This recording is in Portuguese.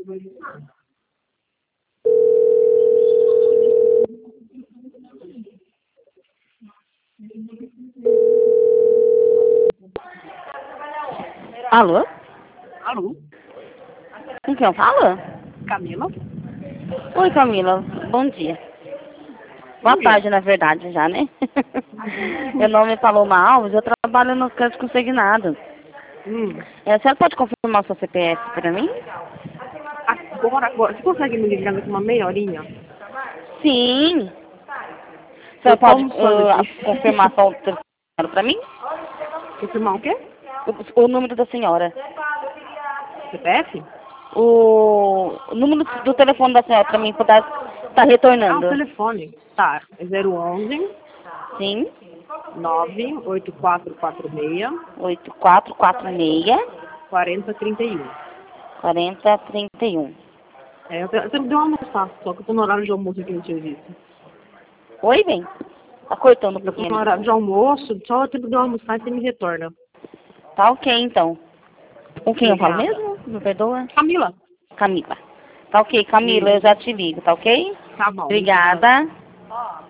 Alô? Alô? Com quem eu falo? Camila? Oi, Camila. Bom dia. Boa Bom dia. tarde, na verdade, já, né? Meu nome é Paloma Alves, eu trabalho no crédito consignado. A senhora pode confirmar o seu CPF para mim? Agora. Você consegue me ligar daqui uma meia horinha? Sim. A Eu senhora tô pode almoçando aqui. confirmar só o telefone para mim? Confirmar o quê? O número da senhora. CPF? O número do telefone da senhora para mim poder estar Ah, o retornando. telefone. Tá. É 011 Sim. 98446 8446 4031. 4031. Eu tenho que dar uma almoçar, só que eu tô no horário de almoço aqui no serviço. Oi, bem? Tá cortando um Eu tô pouquinho no ali. horário de almoço, só eu tenho que dar uma almoçar e você me retorna. Tá ok, então. Com quem eu falo Obrigada. mesmo? Me perdoa? Camila? Camila. Tá ok, Camila, eu Isso. já te ligo, tá ok? Tá bom, obrigada. Obrigada.